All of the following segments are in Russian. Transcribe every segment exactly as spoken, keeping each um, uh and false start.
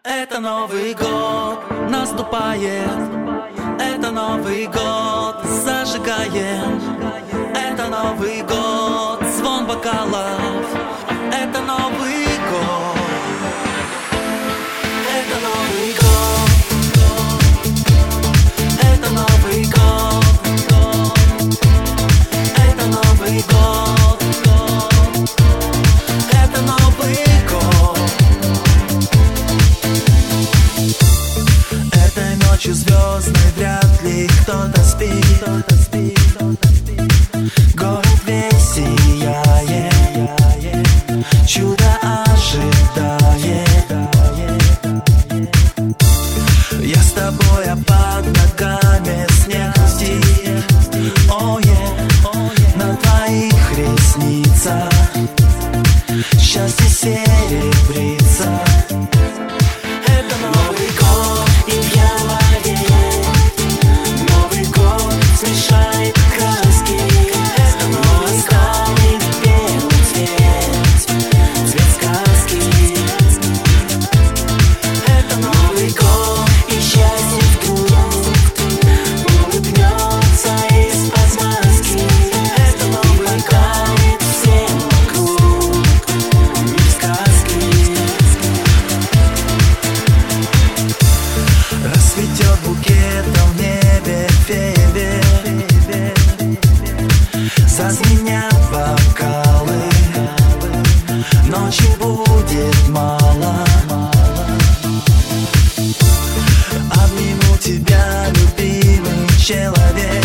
Это Новый год наступает, это Новый год зажигаем, это Новый год звон бокалов, это Новый год, это Новый год, это Новый год, это Новый год, это Новый год. Этой ночью звездной вряд ли кто-то спит, город весь сияет, чудо ожидает. Я с тобой, а под ногами снег хрустит. О, е, на твоих ресницах счастье серебрится. Это Новый год, и в январе Новый год смешает краски. Это Новый станет белый цвет, цвет сказки. Это Новый год, и счастье вдруг улыбнется из-под маски. Это Новый год, всем вокруг мир сказки. Расцветет букетом в небе фейерверк, зазвенят бокалы, ночи будет мало. Обниму тебя, любимый человек,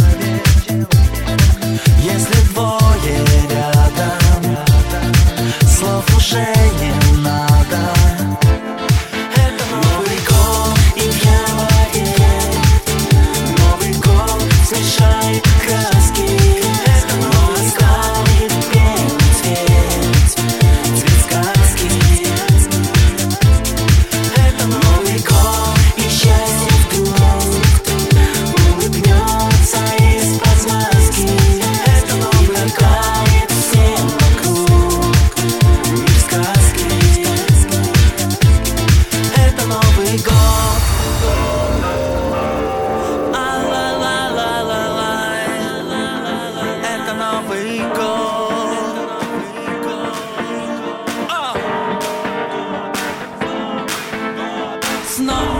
если двое рядом, слов уже не надо. Это Новый год, и в январе Новый год смешает краски. Это Новый станет белый цвет, цвет сказки. Это Новый год, и счастье вдруг улыбнется из-под маски. Это Новый год, всем вокруг мир сказки. Это Новый год. А-ла-ла-ла-ла-ла. Это Новый год. А! Снова